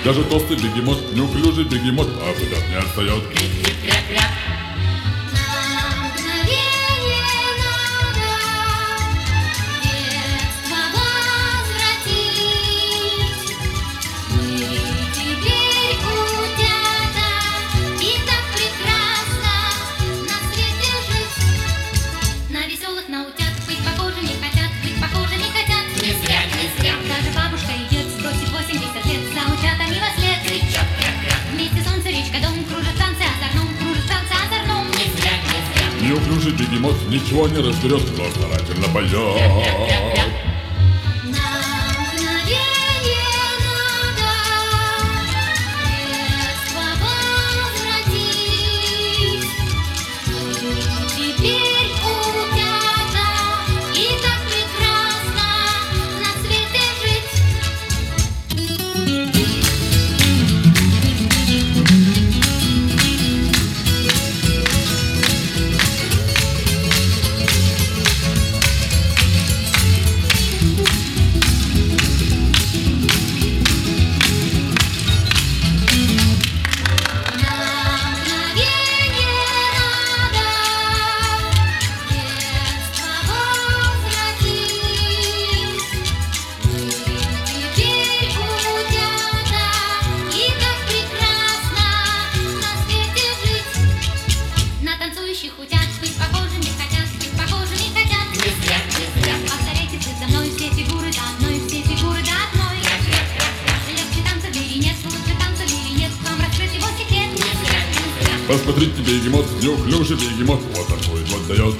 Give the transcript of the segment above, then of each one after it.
Даже толстый бегемот, неуклюжий бегемот, а куда не отстает. Неуклюжий бегемот ничего не разберет, но старательно поет. Посмотрите, бегемот, неуклюжий бегемот, вот такой вот дает.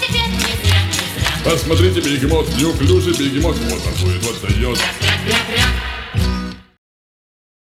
Посмотрите, бегемот, неуклюжий бегемот, вот такой вот дает.